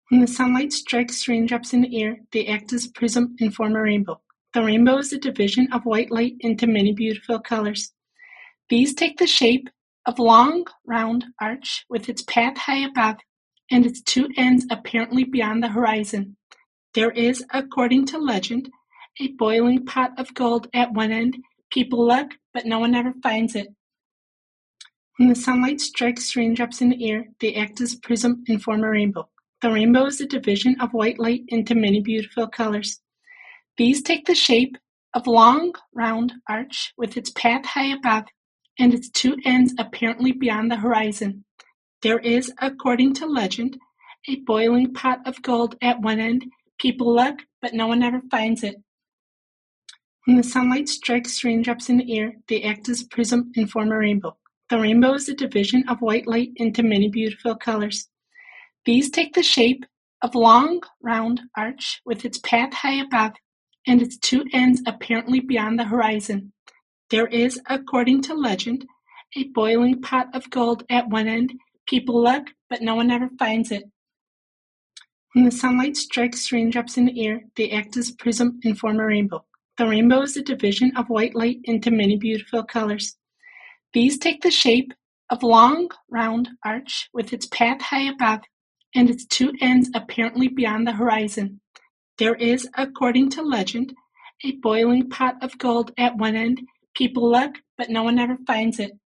When the sunlight strikes raindrops in the air, they act as a prism and form a rainbow. The rainbow is a division of white light into many beautiful colors. These take the shape of a long, round arch with its path high above and its two ends apparently beyond the horizon. There is, according to legend, a boiling pot of gold at one end. People look, but no one ever finds it. When the sunlight strikes raindrops in the air, they act as a prism and form a rainbow. The rainbow is a division of white light into many beautiful colors. These take the shape of a long, round arch with its path high above and its two ends apparently beyond the horizon. There is, according to legend, a boiling pot of gold at one end. People look, but no one ever finds it. When the sunlight strikes raindrops in the air, they act as a prism and form a rainbow. The rainbow is a division of white light into many beautiful colors. These take the shape of a long, round arch with its path high above and its two ends apparently beyond the horizon. There is, according to legend, a boiling pot of gold at one end. People look, but no one ever finds it. When the sunlight strikes raindrops in the air, they act as a prism and form a rainbow. The rainbow is a division of white light into many beautiful colors. These take the shape of a long, round arch with its path high above and its two ends apparently beyond the horizon. There is, according to legend, a boiling pot of gold at one end. People look, but no one ever finds it.